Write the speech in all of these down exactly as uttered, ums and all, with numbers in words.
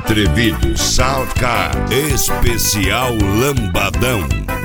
Atrevido Soundcar Especial Lambadão.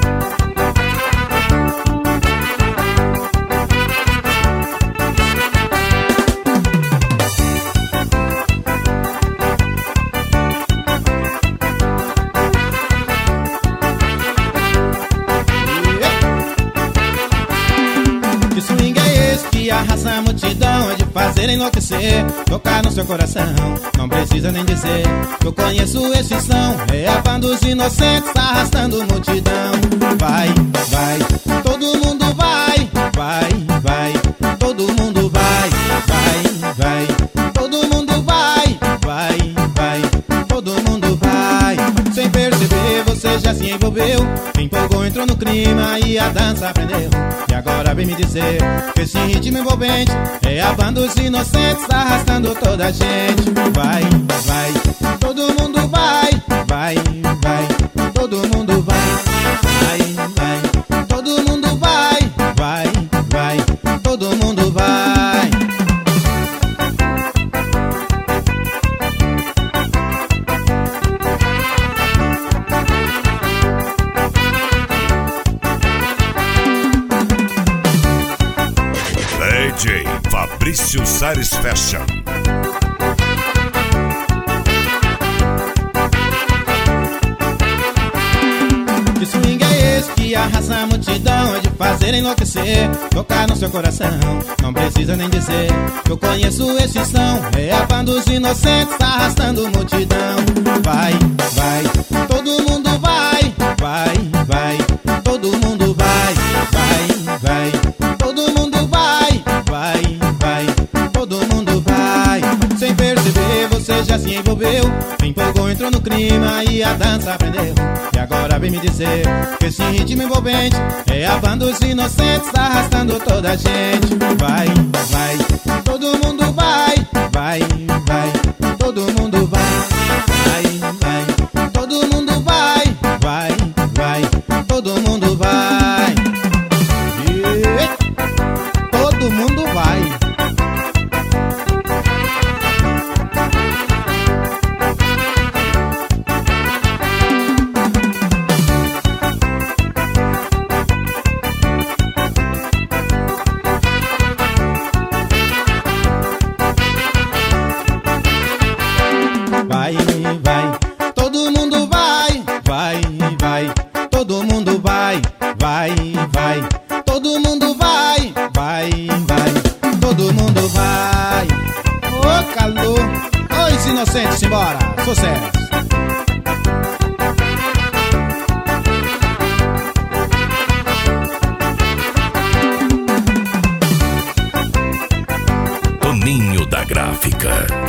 Que swing é esse que arrasa a multidão? É de fazer enlouquecer, tocar no seu coração. Não precisa nem dizer que eu conheço esse som. É a banda dos inocentes arrastando multidão. Vai, vai, todo mundo vai. Vai, vai, todo mundo vai. Vai, vai, todo mundo vai. Vai, vai, todo mundo vai. Sem perceber você já se envolveu, empolgou, entrou no clima e a dança aprendeu. E agora vem me dizer que esse ritmo envolvente é a banda dos inocentes arrastando toda a gente. Vai, vai, todo mundo vai. Vai, vai, todo mundo vai. Vai, vai, todo mundo vai. Vai, vai, todo mundo vai. D J Fabrício Sares Fashion. Que swing é esse que arrasa a multidão? É de fazer enlouquecer, tocar no seu coração. Não precisa nem dizer que eu conheço esse som. É a banda dos inocentes arrastando multidão. Vai, vai, todo mundo vai. Vai, vai, todo mundo vai. Vai, vai, todo mundo vai. Vai, vai, todo mundo vai. Sem perceber você já se envolveu, empolgou, entrou no clima e a dança aprendeu. E agora vem me dizer que esse ritmo envolvente é a banda dos inocentes arrastando toda a gente. Vai, vai, todo mundo vai. Vai, vai, todo mundo vai. Vai, vai, todo mundo vai. Vai, vai, todo mundo vai. E todo mundo vai. Vai, vai, todo mundo vai. Vai, vai, todo mundo vai. Vai, vai, todo mundo vai. Vai, vai, todo mundo vai. Ô calor, oi inocentes, simbora, sucesso. Toninho da Gráfica.